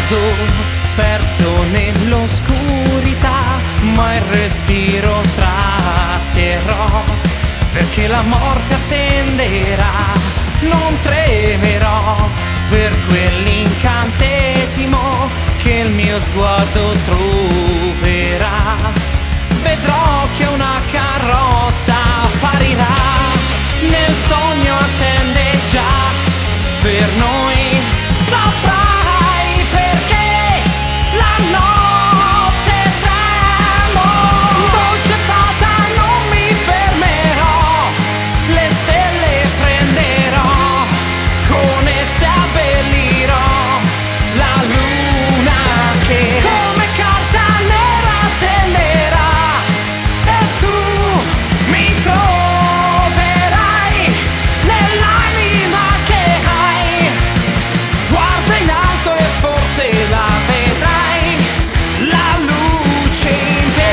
sguardo perso nell'oscurità, ma il respiro tratterrò, perché la morte attenderà. Non tremerò per quell'incantesimo che il mio sguardo troverà. Vedrò che una carrozza apparirà, nel sogno attende già per noi. Saprai perché la notte tremo. Dolce fata, non mi fermerò, le stelle prenderò, con esse abbellirò la luna che come carta nera tenderà, e tu mi troverai nell'anima che hai. Guarda in alto e forse la vedrai, la luce in te,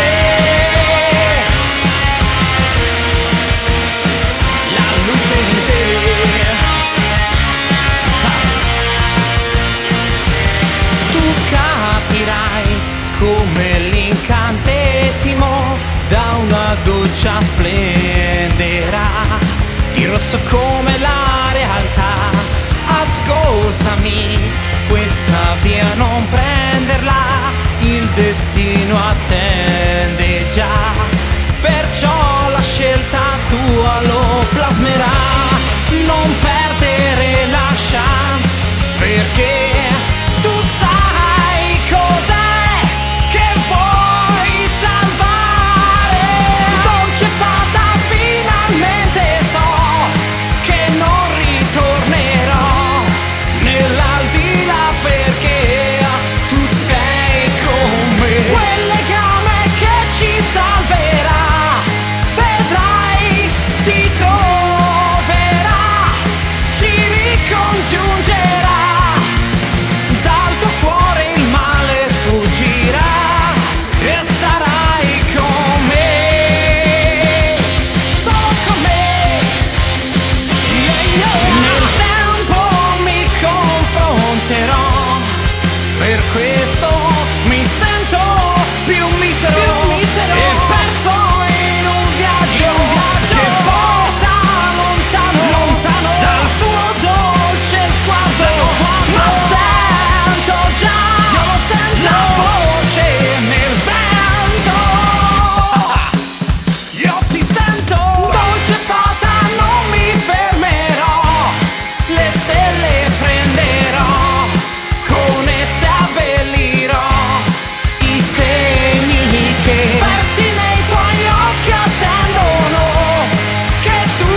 la luce in te. Tu capirai come l'incantesimo da una goccia splenderà, di rosso come la realtà. Ascoltami, questa via non prenderla, il destino attende già, perciò la scelta tua lo plasmerà. Non perdere la chance, perché tu sai cos'è che vuoi salvare. Dolce fata, finalmente so che non ritornerò nell'aldilà, perché tu sei con me. Quel legame che ci salverà, vedrai, ti troverà, ci ricongiungerà. Dal tuo cuore il male fuggirà e sarai con me, solo con me. Nel tempo mi confronterò, per questo mi sento più misero, e perso in un viaggio che porta lontano, lontano dal tuo dolce sguardo. Ma sento già, la voce nel vento. Io ti sento, dolce fata, non mi fermerò, le stelle prenderò, con esse abbellirò i segni che persi nei tuoi occhi attendono, che tu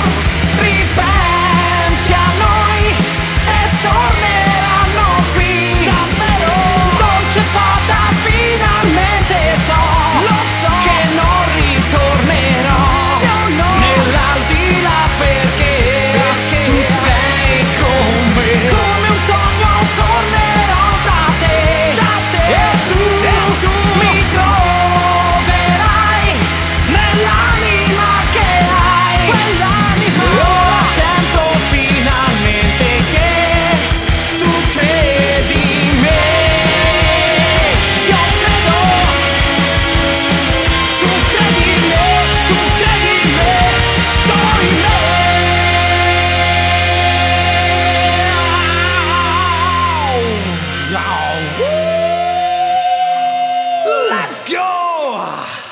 ripensi a noi e torneranno qui. Davvero, dolce fata, finalmente so, lo so, che non ritornerò nell'aldilà, perché tu sei con me. Come un sogno tornerò da te, e tu mi troverai nell'anima che hai, quell'anima. Ora sento finalmente che tu credi in me. Io credo, tu credi in me, tu credi in me, solo in me. Let's go!